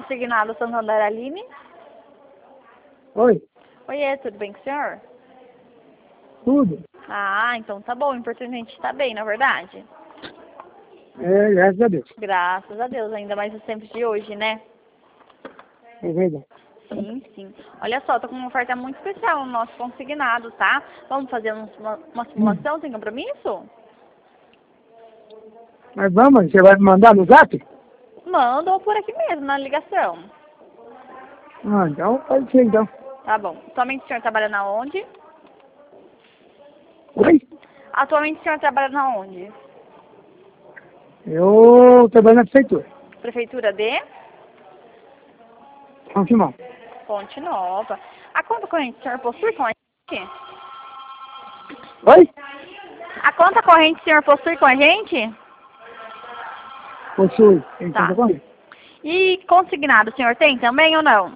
Consignado Santander, Aline. Oi, Oiê, tudo bem com o senhor? tudo. Ah, então tá bom. O importante é a gente estar bem, na verdade. É, graças a Deus. Graças a Deus, ainda mais nos tempos de hoje, né? É verdade. Sim, sim. Olha só, tô com uma oferta muito especial no nosso consignado, tá? Vamos fazer uma simulação sem compromisso? Mas vamos, você vai me mandar no zap? Manda ou por aqui mesmo, na ligação. Ah, então pode ser então. Tá bom. Atualmente o senhor trabalha na onde? Oi? Atualmente o senhor trabalha na onde? Eu trabalho na prefeitura. Prefeitura de São Simão. Ponte Nova. A conta corrente o senhor possui com a gente? Oi? A conta corrente o senhor possui com a gente? Possui. Tem Tá. conta comigo? E consignado o senhor tem também ou não?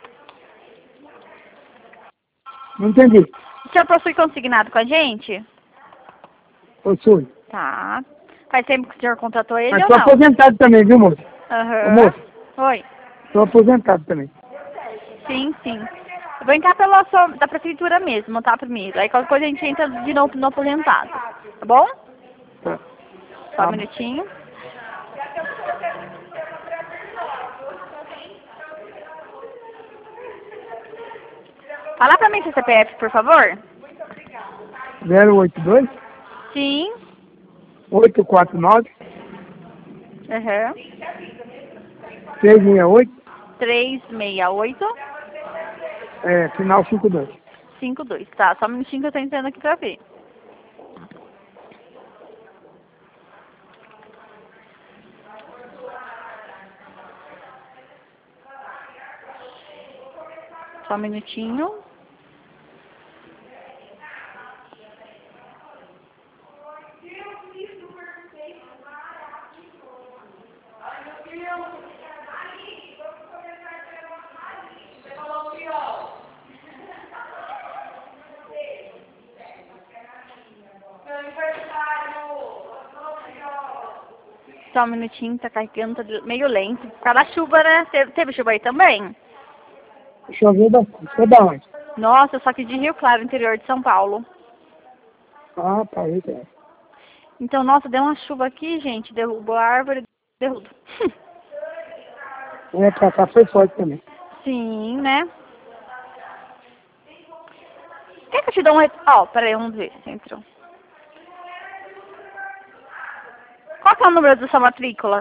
Não entendi. O senhor possui consignado com a gente? Possui. Tá. Faz tempo que o senhor contratou ele Mas ou sou não? aposentado também, viu, moço? Ô, Aham. moço, Oi. sou aposentado também. Sim, sim. Eu vou entrar da prefeitura mesmo, tá, primeiro. Aí qualquer coisa a gente entra de novo no aposentado. Tá bom? Tá. Só um Tá. minutinho. Fala pra mim seu CPF, por favor. 082 Sim. 849 Aham. 368 368 final 52. 52. Tá, só um minutinho que eu tô entrando aqui pra ver. Só um minutinho. Só um minutinho, tá carregando, tá meio lento. Por causa da chuva, né? Teve chuva aí também? Choveu bastante. Foi da onde? Nossa, só que de Rio Claro, interior de São Paulo. Ah, tá aí, é. Então, nossa, deu uma chuva aqui, gente. Derrubou a árvore, derrubou. Pra cá foi forte também. Sim, né? Quer que eu te dou um... Ó, peraí, vamos ver se entrou. Qual que é o número da sua matrícula?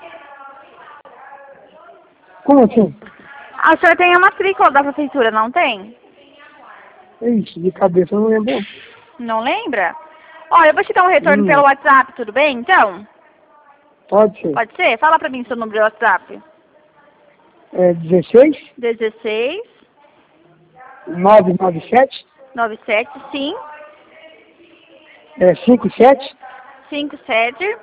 Como assim? Ah, o senhor tem a matrícula da prefeitura, não tem? Ixi, de cabeça eu não lembro. Não lembra? Olha, eu vou te dar um retorno pelo WhatsApp, tudo bem, então? Pode ser. Pode ser? Fala pra mim seu número de WhatsApp. É 16 16 997 97, sim, 57 57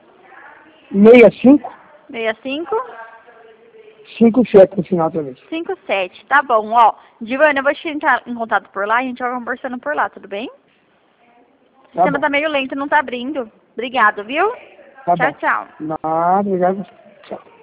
65 65 57 no final também. 57. Tá bom, ó. Divana, eu vou te entrar em contato por lá, a gente vai conversando por lá, tudo bem? O Tá sistema bom. tá meio lento, não tá abrindo. Obrigado, viu? Tá Tchau, bom. tchau. Nada, obrigado. Tchau.